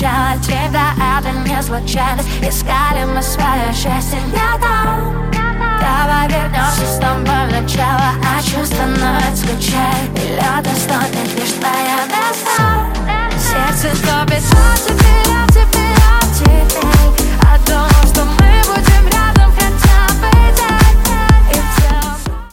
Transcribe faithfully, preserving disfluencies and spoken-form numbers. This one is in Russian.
встречала тебя, это не случайность. Искали мы свое счастье где-то. Давай вернемся с тобой в